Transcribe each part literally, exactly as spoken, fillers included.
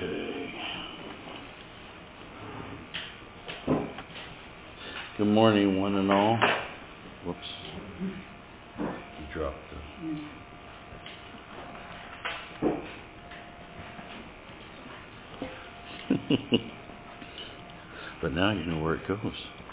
Okay. Good morning, one and all. Whoops. You dropped it. But now you know where it goes.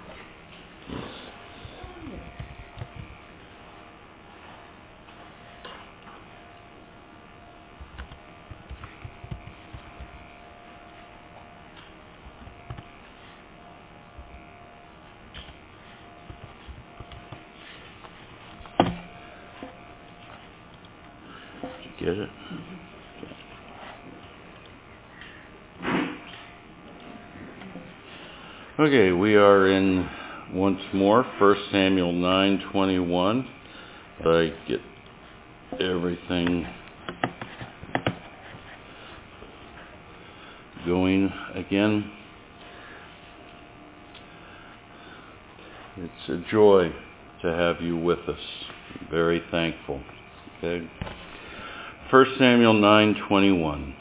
Get it? Okay, we are in once more First Samuel nine twenty-one. I get everything going again. It's a joy to have you with us. I'm very thankful. Okay. First Samuel nine twenty-one.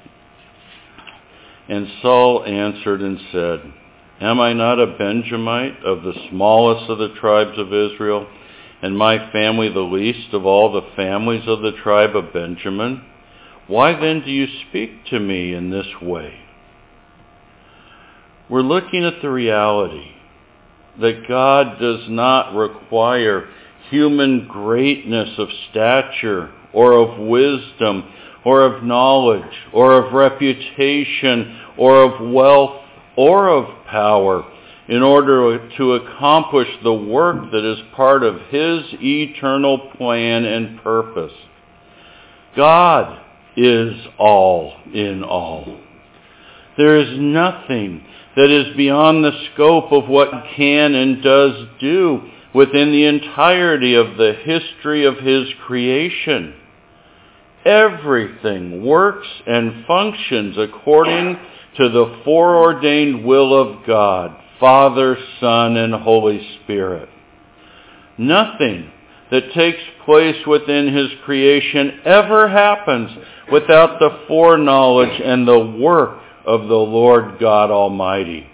And Saul answered and said, Am I not a Benjamite of the smallest of the tribes of Israel, and my family the least of all the families of the tribe of Benjamin? Why then do you speak to me in this way? We're looking at the reality that God does not require human greatness of stature or of wisdom or of knowledge or of reputation or of wealth or of power in order to accomplish the work that is part of His eternal plan and purpose. God is all in all. There is nothing that is beyond the scope of what He can and does do within the entirety of the history of His creation. Everything works and functions according to the foreordained will of God, Father, Son, and Holy Spirit. Nothing that takes place within His creation ever happens without the foreknowledge and the work of the Lord God Almighty.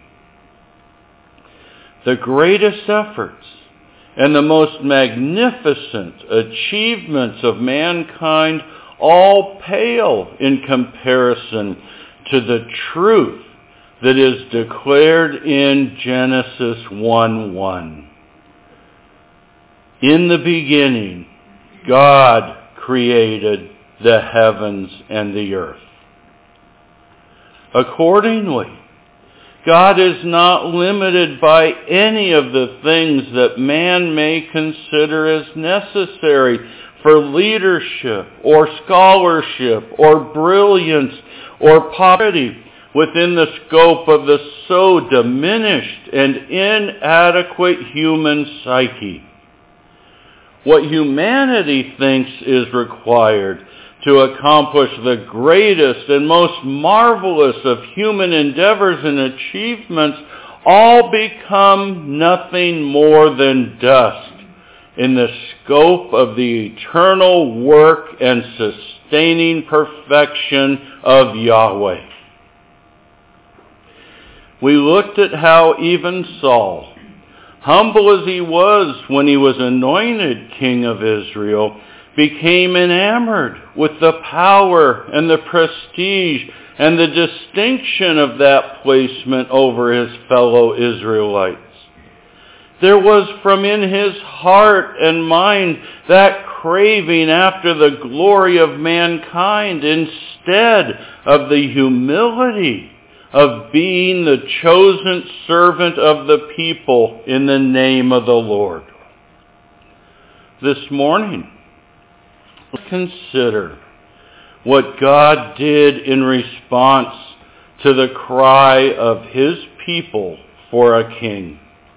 The greatest efforts and the most magnificent achievements of mankind all pale in comparison to the truth that is declared in Genesis one one. In the beginning, God created the heavens and the earth. Accordingly, God is not limited by any of the things that man may consider as necessary for leadership or scholarship or brilliance or poverty within the scope of the so diminished and inadequate human psyche. What humanity thinks is required to accomplish the greatest and most marvelous of human endeavors and achievements all become nothing more than dust in the scope of the eternal work and sustaining perfection of Yahweh. We looked at how even Saul, humble as he was when he was anointed king of Israel, became enamored with the power and the prestige and the distinction of that placement over his fellow Israelites. There was from in his heart and mind that craving after the glory of mankind instead of the humility of being the chosen servant of the people in the name of the Lord. This morning, consider what God did in response to the cry of His people for a king.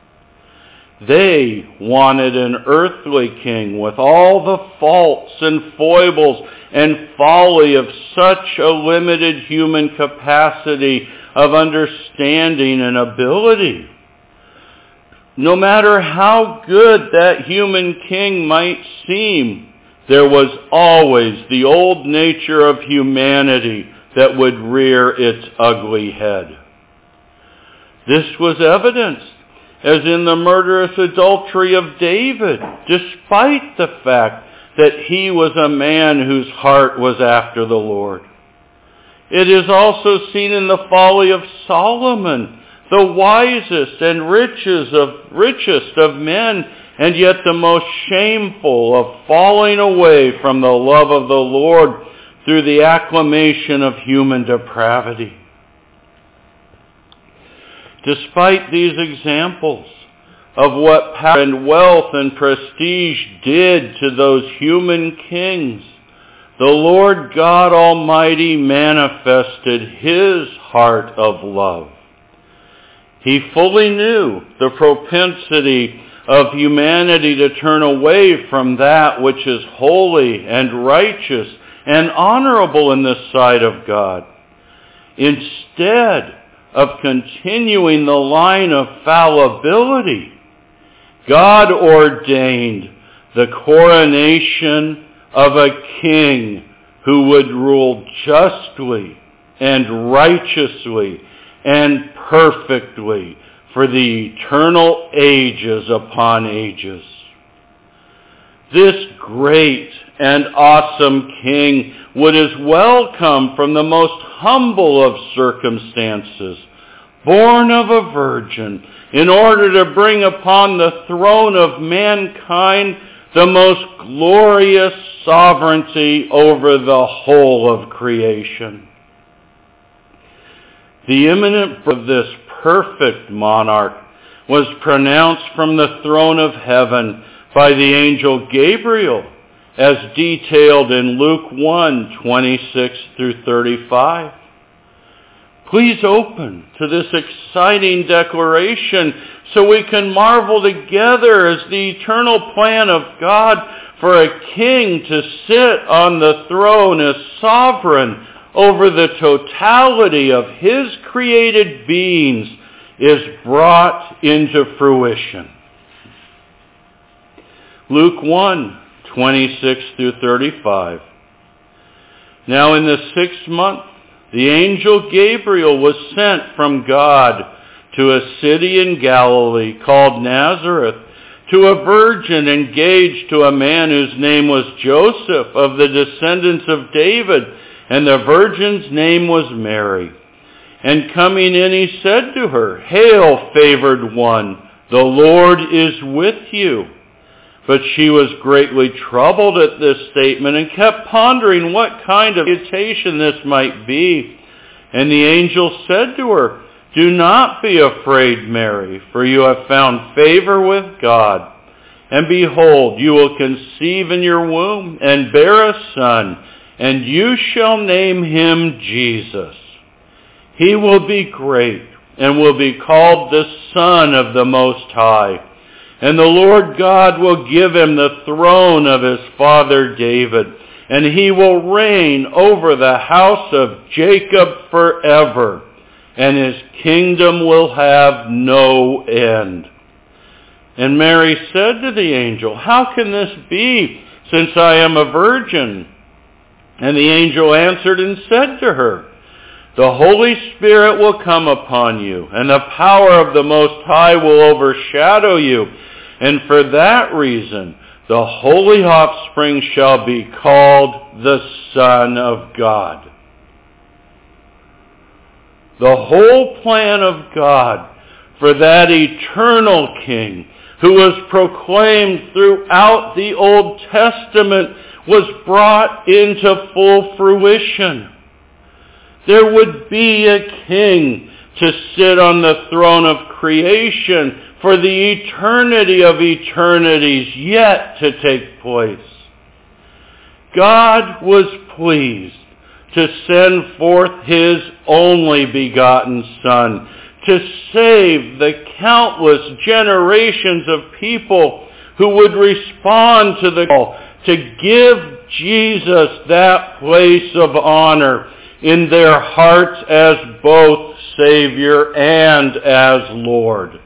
They wanted an earthly king with all the faults and foibles and folly of such a limited human capacity of understanding and ability. No matter how good that human king might seem, there was always the old nature of humanity that would rear its ugly head. This was evidenced as in the murderous adultery of David, despite the fact that he was a man whose heart was after the Lord. It is also seen in the folly of Solomon, the wisest and richest of, richest of men, and yet the most shameful of falling away from the love of the Lord through the acclamation of human depravity. Despite these examples of what power and wealth and prestige did to those human kings, the Lord God Almighty manifested his heart of love. He fully knew the propensity of humanity to turn away from that which is holy and righteous and honorable in the sight of God. Instead of continuing the line of fallibility, God ordained the coronation of a king who would rule justly and righteously and perfectly for the eternal ages upon ages. This great and awesome king would as well come from the most humble of circumstances, born of a virgin, in order to bring upon the throne of mankind the most glorious sovereignty over the whole of creation. The imminent birth of this perfect monarch was pronounced from the throne of heaven by the angel Gabriel, as detailed in Luke one, twenty-six through thirty-five. Please open to this exciting declaration so we can marvel together as the eternal plan of God for a king to sit on the throne as sovereign over the totality of his created beings is brought into fruition. Luke one, twenty-six through thirty-five. Now in the sixth month, the angel Gabriel was sent from God to a city in Galilee called Nazareth, to a virgin engaged to a man whose name was Joseph, of the descendants of David, and the virgin's name was Mary. And coming in, he said to her, "Hail, favored one, the Lord is with you." But she was greatly troubled at this statement and kept pondering what kind of salutation this might be. And the angel said to her, "Do not be afraid, Mary, for you have found favor with God. And behold, you will conceive in your womb and bear a son, and you shall name him Jesus. He will be great and will be called the Son of the Most High. And the Lord God will give him the throne of his father David, and he will reign over the house of Jacob forever, and his kingdom will have no end." And Mary said to the angel, "How can this be, since I am a virgin?" And the angel answered and said to her, "The Holy Spirit will come upon you, and the power of the Most High will overshadow you. And for that reason, the holy offspring shall be called the Son of God." The whole plan of God for that eternal King who was proclaimed throughout the Old Testament was brought into full fruition. There would be a king to sit on the throne of creation for the eternity of eternities yet to take place. God was pleased to send forth his only begotten Son to save the countless generations of people who would respond to the call to give Jesus that place of honor in their hearts as both Savior and as Lord.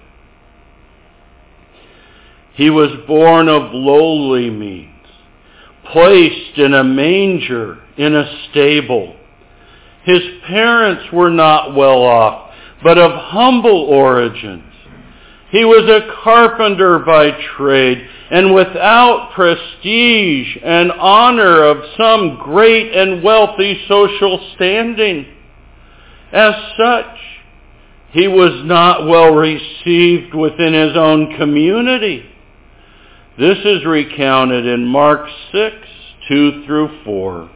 He was born of lowly means, placed in a manger in a stable. His parents were not well off, but of humble origins. He was a carpenter by trade, and without prestige and honor of some great and wealthy social standing. As such, he was not well received within his own community. This is recounted in Mark six, two through four.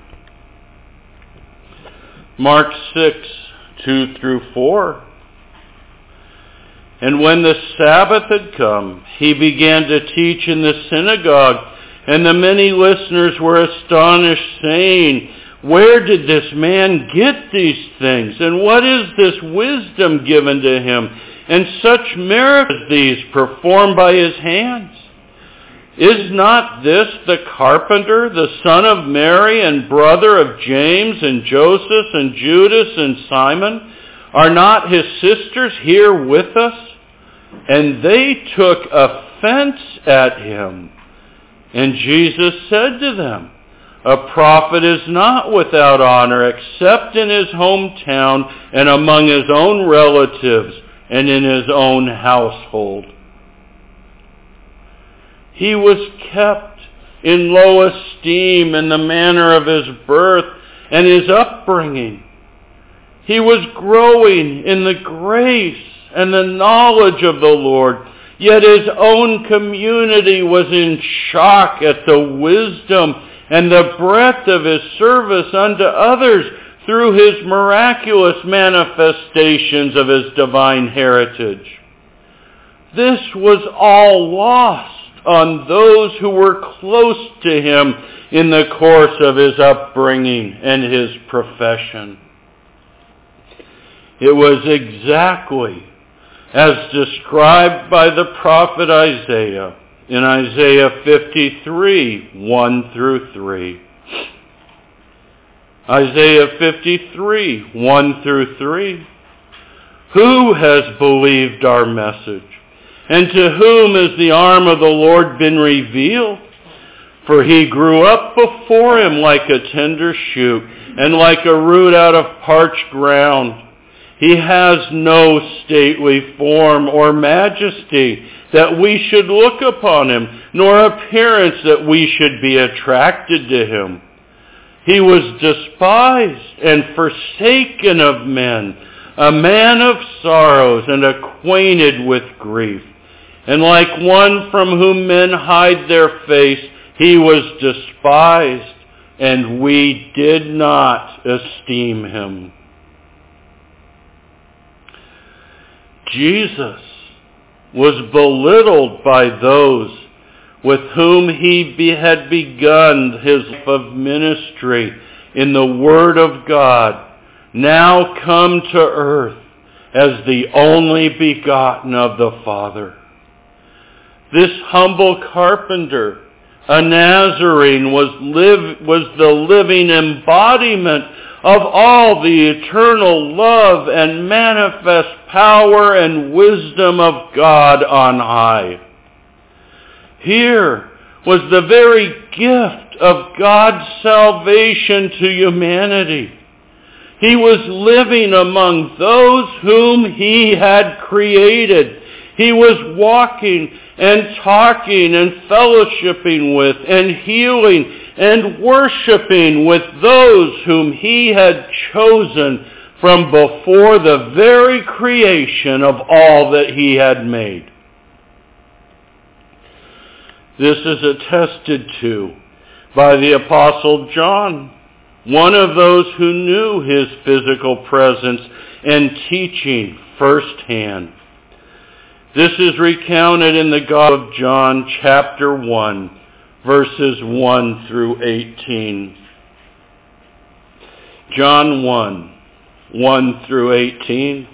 Mark six, two through four. And when the Sabbath had come, he began to teach in the synagogue, and the many listeners were astonished, saying, "Where did this man get these things? And what is this wisdom given to him? And such miracles as these performed by his hands? Is not this the carpenter, the son of Mary, and brother of James, and Joseph, and Judas, and Simon? Are not his sisters here with us?" And they took offense at him. And Jesus said to them, "A prophet is not without honor except in his hometown and among his own relatives and in his own household." He was kept in low esteem in the manner of his birth and his upbringing. He was growing in the grace and the knowledge of the Lord, yet his own community was in shock at the wisdom and the breadth of his service unto others through his miraculous manifestations of his divine heritage. This was all lost on those who were close to him in the course of his upbringing and his profession. It was exactly as described by the prophet Isaiah in Isaiah fifty-three, one through three. Isaiah fifty-three, one through three. "Who has believed our message? And to whom has the arm of the Lord been revealed? For he grew up before him like a tender shoot, and like a root out of parched ground. He has no stately form or majesty that we should look upon him, nor appearance that we should be attracted to him. He was despised and forsaken of men, a man of sorrows and acquainted with grief. And like one from whom men hide their face, he was despised, and we did not esteem him." Jesus was belittled by those with whom he be, had begun his life of ministry in the Word of God, now come to earth as the only begotten of the Father. This humble carpenter, a Nazarene, was, live, was the living embodiment of all the eternal love and manifest power and wisdom of God on high. Here was the very gift of God's salvation to humanity. He was living among those whom he had created. He was walking and talking and fellowshipping with and healing and worshiping with those whom he had chosen from before the very creation of all that he had made. This is attested to by the Apostle John, one of those who knew his physical presence and teaching firsthand. This is recounted in the Gospel of John, chapter one, verses one through eighteen. John one, one through eighteen.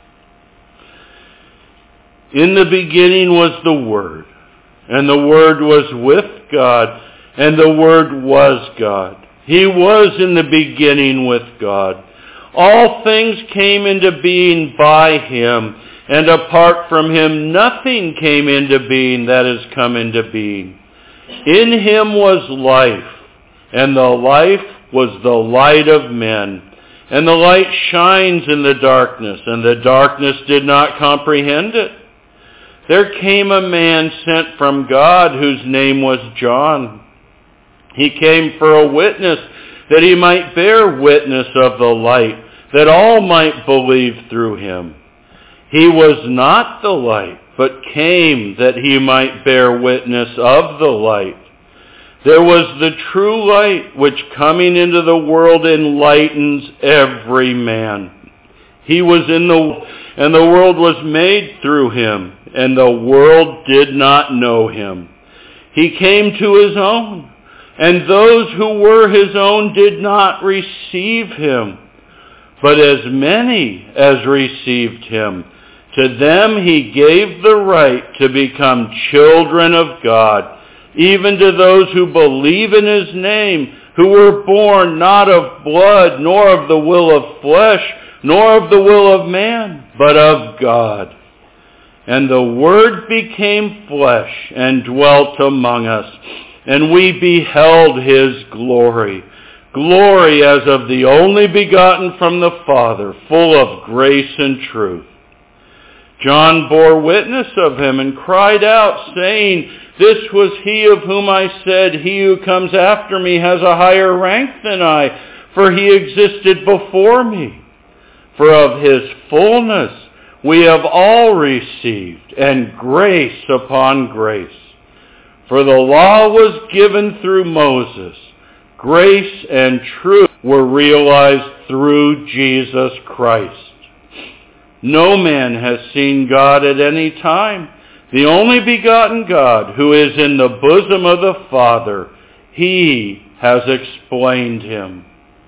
"In the beginning was the Word, and the Word was with God, and the Word was God. He was in the beginning with God. All things came into being by him, and apart from him nothing came into being that has come into being. In him was life, and the life was the light of men. And the light shines in the darkness, and the darkness did not comprehend it. There came a man sent from God whose name was John. He came for a witness, that he might bear witness of the light, that all might believe through him. He was not the light, but came that he might bear witness of the light. There was the true light, which coming into the world enlightens every man. He was in the and the world was made through him, and the world did not know him. He came to his own, and those who were his own did not receive him. But as many as received him, to them he gave the right to become children of God, even to those who believe in his name, who were born not of blood, nor of the will of flesh, nor of the will of man, but of God. And the Word became flesh and dwelt among us, and we beheld his glory, glory as of the only begotten from the Father, full of grace and truth. John bore witness of him and cried out, saying, This was he of whom I said, He who comes after me has a higher rank than I, for he existed before me. For of his fullness we have all received, and grace upon grace. For the law was given through Moses. Grace and truth were realized through Jesus Christ. No man has seen God at any time. The only begotten God, who is in the bosom of the Father, he has explained him.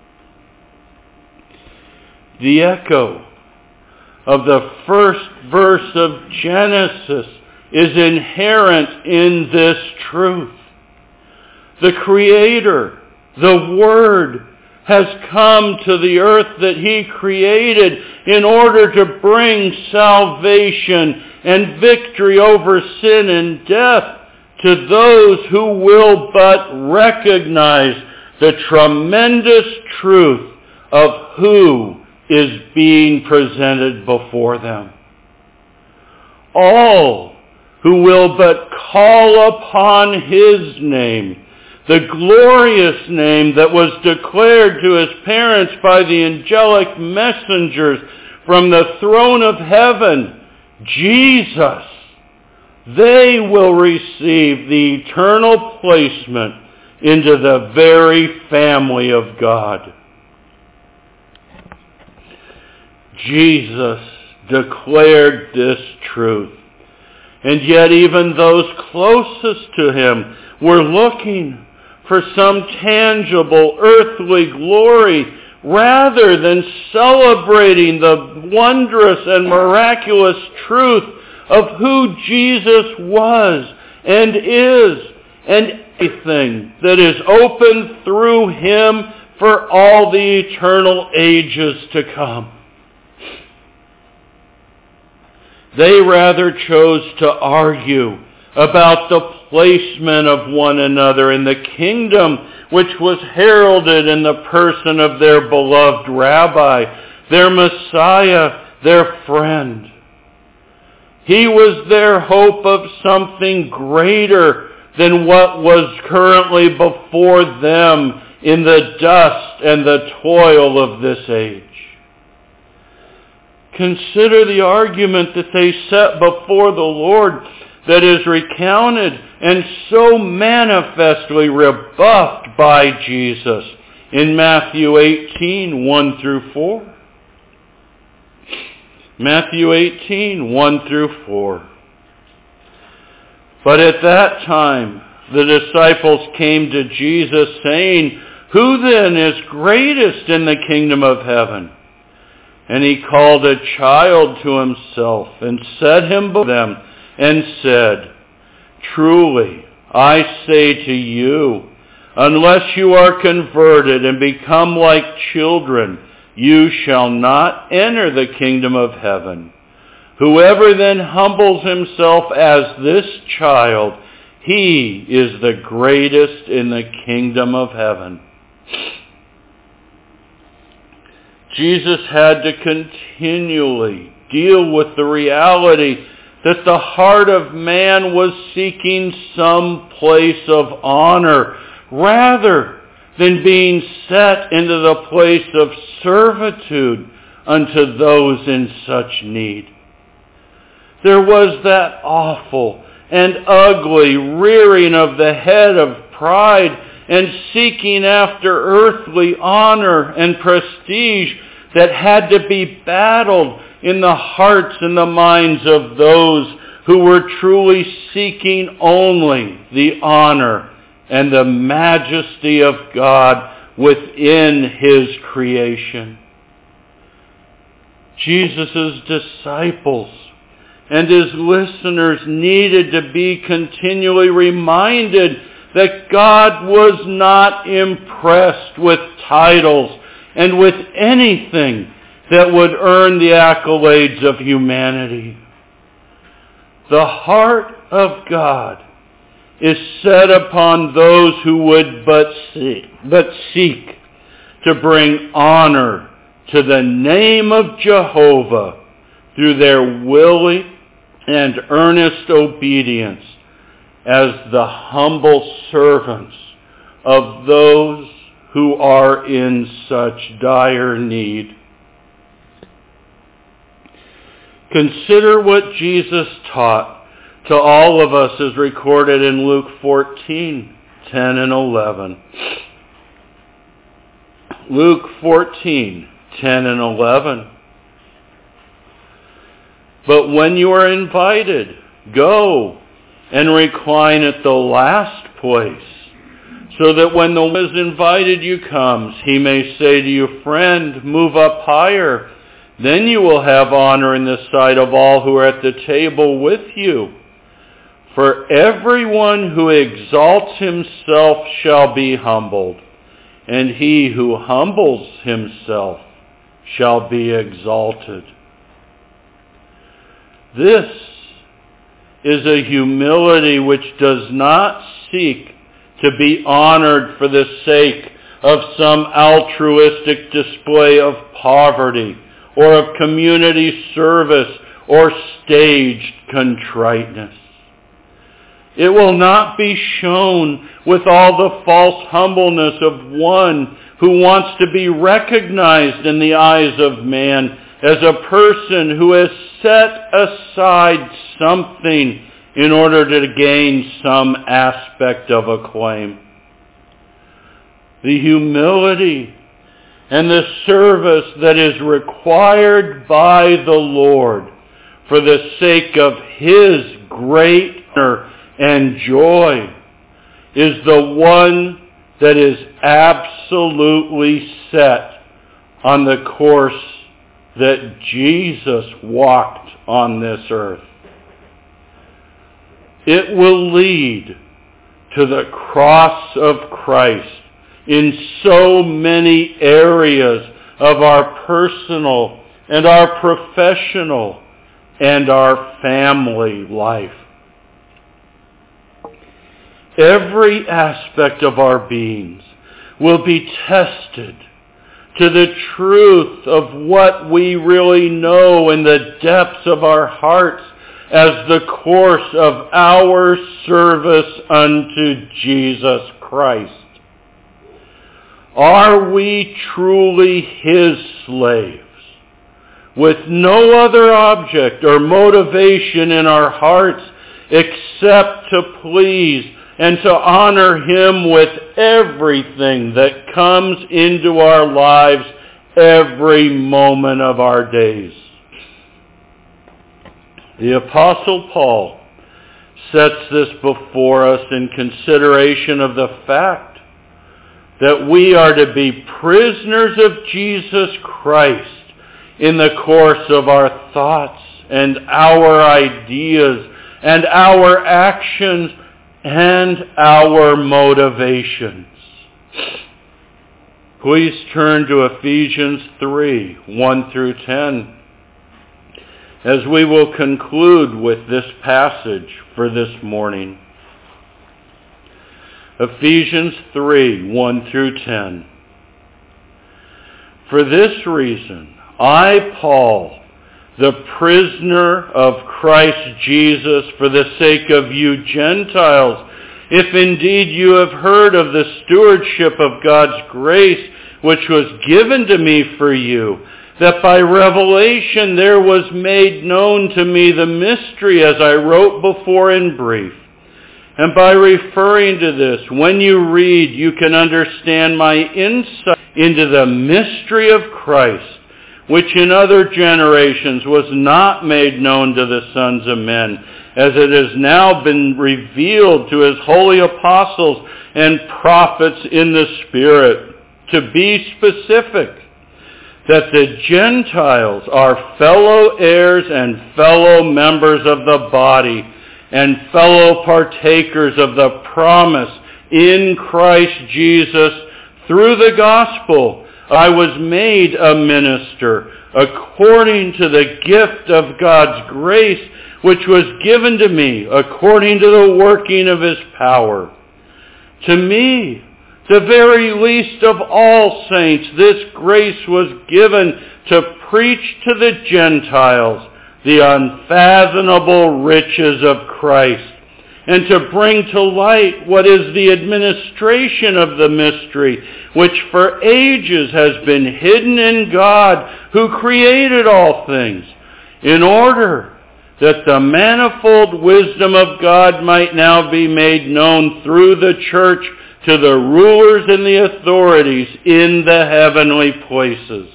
The echo of the first verse of Genesis is inherent in this truth. The Creator, the Word, has come to the earth that he created in order to bring salvation and victory over sin and death to those who will but recognize the tremendous truth of who is being presented before them. All who will but call upon his name, the glorious name that was declared to his parents by the angelic messengers from the throne of heaven, Jesus, they will receive the eternal placement into the very family of God. Jesus declared this truth, and yet even those closest to him were looking for some tangible earthly glory rather than celebrating the wondrous and miraculous truth of who Jesus was and is, and everything that is open through him for all the eternal ages to come. They rather chose to argue about the placement of one another in the kingdom which was heralded in the person of their beloved Rabbi, their Messiah, their friend. He was their hope of something greater than what was currently before them in the dust and the toil of this age. Consider the argument that they set before the Lord that is recounted and so manifestly rebuffed by Jesus in Matthew eighteen, one through four. Matthew eighteen, one through four. But at that time the disciples came to Jesus saying, Who then is greatest in the kingdom of heaven? And he called a child to himself and set him before them and said, Truly, I say to you, unless you are converted and become like children, you shall not enter the kingdom of heaven. Whoever then humbles himself as this child, he is the greatest in the kingdom of heaven. Jesus had to continually deal with the reality that the heart of man was seeking some place of honor rather than being set into the place of servitude unto those in such need. There was that awful and ugly rearing of the head of pride and seeking after earthly honor and prestige that had to be battled in the hearts and the minds of those who were truly seeking only the honor and the majesty of God within His creation. Jesus' disciples and His listeners needed to be continually reminded that God was not impressed with titles and with anything that would earn the accolades of humanity. The heart of God is set upon those who would but seek, but seek to bring honor to the name of Jehovah through their willing and earnest obedience as the humble servants of those who are in such dire need. Consider what Jesus taught to all of us as recorded in Luke fourteen, ten and eleven. Luke fourteen, ten and eleven. But when you are invited, go and recline at the last place, so that when the one who has invited you comes, he may say to you, "Friend, move up higher." Then you will have honor in the sight of all who are at the table with you. For everyone who exalts himself shall be humbled, and he who humbles himself shall be exalted. This is a humility which does not seek to be honored for the sake of some altruistic display of poverty or of community service or staged contriteness. It will not be shown with all the false humbleness of one who wants to be recognized in the eyes of man as a person who has set aside something in order to gain some aspect of acclaim. The humility and the service that is required by the Lord for the sake of His great honor and joy is the one that is absolutely set on the course that Jesus walked on this earth. It will lead to the cross of Christ in so many areas of our personal and our professional and our family life. Every aspect of our beings will be tested to the truth of what we really know in the depths of our hearts as the course of our service unto Jesus Christ. Are we truly His slaves, with no other object or motivation in our hearts except to please and to honor Him with everything that comes into our lives every moment of our days? The Apostle Paul sets this before us in consideration of the fact that we are to be prisoners of Jesus Christ in the course of our thoughts and our ideas and our actions and our motivations. Please turn to Ephesians three, one through ten, as we will conclude with this passage for this morning. Ephesians three, one through ten. For this reason, I, Paul, the prisoner of Christ Jesus, for the sake of you Gentiles, if indeed you have heard of the stewardship of God's grace, which was given to me for you, that by revelation there was made known to me the mystery, as I wrote before in brief. And by referring to this, when you read, you can understand my insight into the mystery of Christ, which in other generations was not made known to the sons of men, as it has now been revealed to his holy apostles and prophets in the Spirit. To be specific, that the Gentiles are fellow heirs and fellow members of the body, and fellow partakers of the promise in Christ Jesus through the gospel. I was made a minister according to the gift of God's grace, which was given to me according to the working of his power. To me, the very least of all saints, this grace was given to preach to the Gentiles the unfathomable riches of Christ, and to bring to light what is the administration of the mystery, which for ages has been hidden in God, who created all things, in order that the manifold wisdom of God might now be made known through the church to the rulers and the authorities in the heavenly places.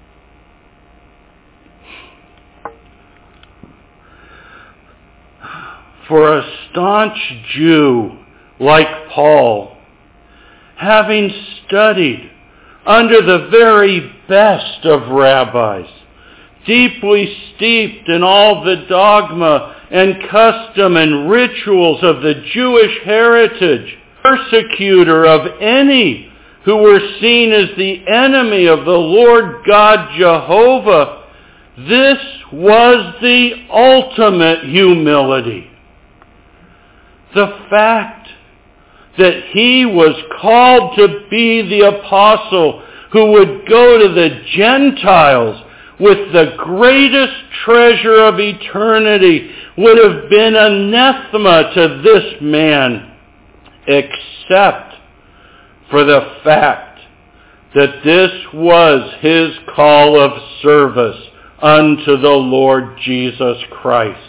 For a staunch Jew like Paul, having studied under the very best of rabbis, deeply steeped in all the dogma and custom and rituals of the Jewish heritage, persecutor of any who were seen as the enemy of the Lord God Jehovah, this was the ultimate humility. The fact that he was called to be the apostle who would go to the Gentiles with the greatest treasure of eternity would have been anathema to this man, except for the fact that this was his call of service unto the Lord Jesus Christ.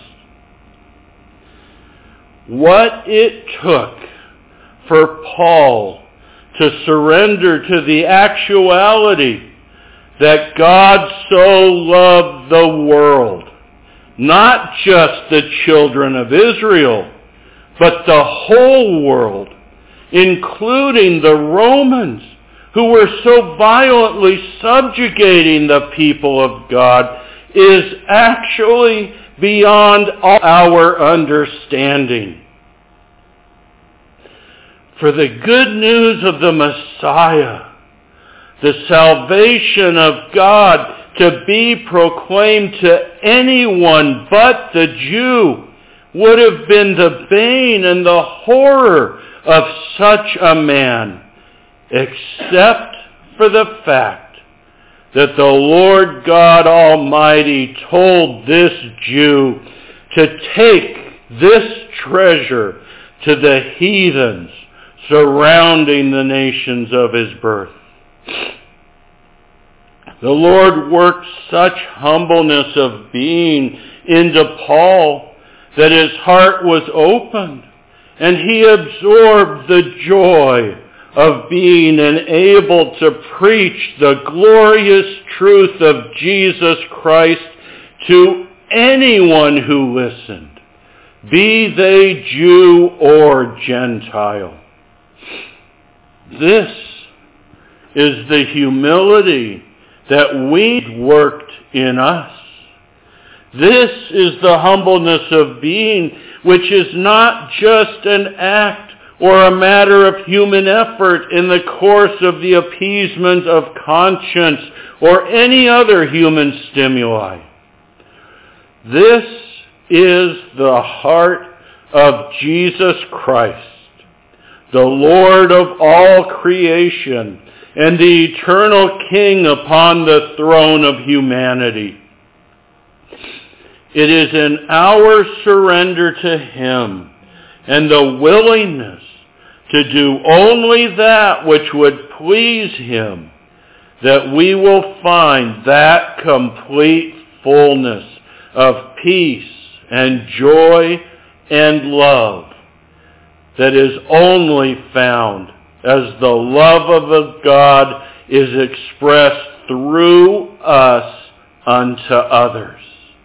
What it took for Paul to surrender to the actuality that God so loved the world, not just the children of Israel, but the whole world, including the Romans, who were so violently subjugating the people of God, is actually beyond all our understanding. For the good news of the Messiah, the salvation of God, to be proclaimed to anyone but the Jew, would have been the bane and the horror of such a man, except for the fact that the Lord God Almighty told this Jew to take this treasure to the heathens surrounding the nations of his birth. The Lord worked such humbleness of being into Paul that his heart was opened, and he absorbed the joy of being enabled to preach the glorious truth of Jesus Christ to anyone who listened, be they Jew or Gentile. This is the humility that we worked in us. This is the humbleness of being, which is not just an act or a matter of human effort in the course of the appeasement of conscience or any other human stimuli. This is the heart of Jesus Christ, the Lord of all creation, and the eternal King upon the throne of humanity. It is in our surrender to Him and the willingness to do only that which would please Him that we will find that complete fullness of peace and joy and love that is only found as the love of a God is expressed through us unto others.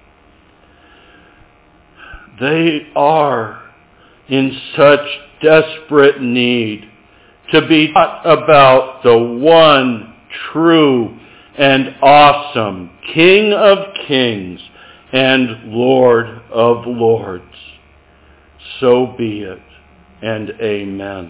They are in such desperate need to be taught about the one true and awesome King of Kings and Lord of Lords. So be it, and amen.